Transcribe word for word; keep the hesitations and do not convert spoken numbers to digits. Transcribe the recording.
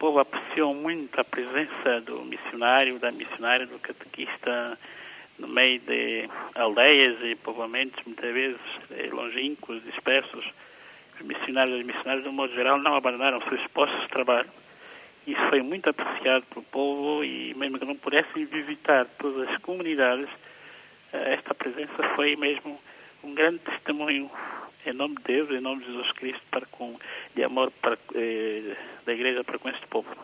povo apreciou muito a presença do missionário, da missionária, do catequista no meio de aldeias e povoamentos, muitas vezes longínquos, dispersos. Os missionários e missionários, de modo geral, não abandonaram seus postos de trabalho. Isso foi muito apreciado pelo povo e, mesmo que não pudessem visitar todas as comunidades, esta presença foi mesmo um grande testemunho em nome de Deus, em nome de Jesus Cristo, para com, de amor para, eh, da Igreja para com este povo.